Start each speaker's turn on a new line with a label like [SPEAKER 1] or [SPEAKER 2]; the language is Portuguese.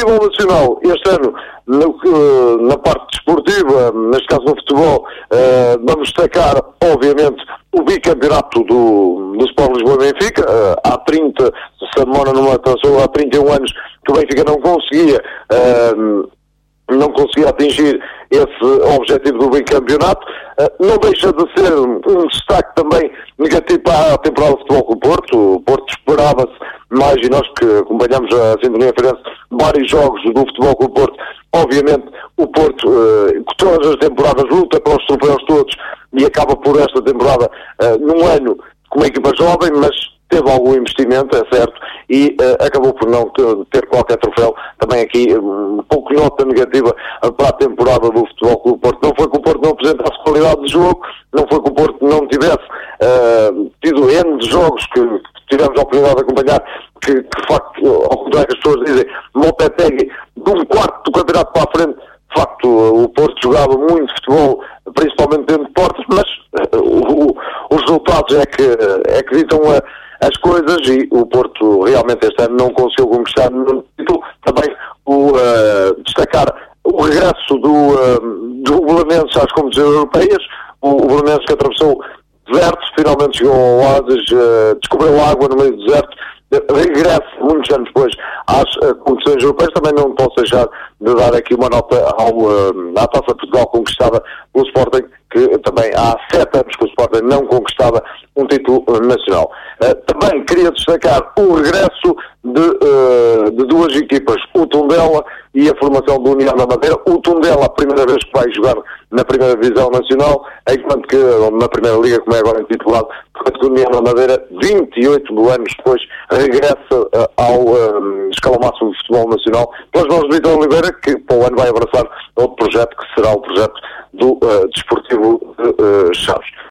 [SPEAKER 1] nível nacional, este ano, na parte desportiva, neste caso no futebol, vamos destacar, obviamente, o bicampeonato do Sport Lisboa e Benfica. Há 30, se a memória não me atrasou, há 31 anos que o Benfica não conseguia atingir esse objetivo do bicampeonato. Não deixa de ser um destaque também negativo para a temporada de futebol com o Porto. O Porto esperava-se mais, e nós que acompanhamos a Sintonia Feirense, vários jogos do futebol com o Porto. Obviamente o Porto, todas as temporadas, luta para os troféus todos e acaba por esta temporada, num ano com uma equipa jovem, mas teve algum investimento, é certo, e acabou por não ter qualquer troféu. Também aqui um pouco nota negativa para a temporada do Futebol Clube do Porto. Não foi que o Porto não apresentasse qualidade de jogo, não foi que o Porto não tivesse tido N de jogos que tivemos a oportunidade de acompanhar, que de facto, ao contrário que as pessoas dizem, Lopetegui, de um quarto do campeonato para a frente, de facto o Porto jogava muito futebol, principalmente dentro de portas, mas os resultados é que ditam as coisas, e o Porto realmente este ano não conseguiu conquistar no título. Também destacar o regresso do Belenenses às competições europeias. O Belenenses, que atravessou desertos, finalmente chegou ao oásis, descobriu água no meio do deserto, regressa muitos anos depois às competições europeias. Também não posso deixar de dar aqui uma nota à Taça de Portugal conquistada pelo Sporting, que também há 7 anos que o Sporting não conquistava um título nacional. Também queria destacar o regresso de duas equipas, o Tondela e a formação do União da Madeira. O Tondela, a primeira vez que vai jogar na primeira divisão nacional, enquanto que na primeira liga, como é agora intitulado, enquanto que o União da Madeira, 28 anos depois, regressa ao escalão máximo do futebol nacional, pelas mãos de Vitor Oliveira, que para o ano vai abraçar outro projeto, que será o projeto do Desportivo de Chaves.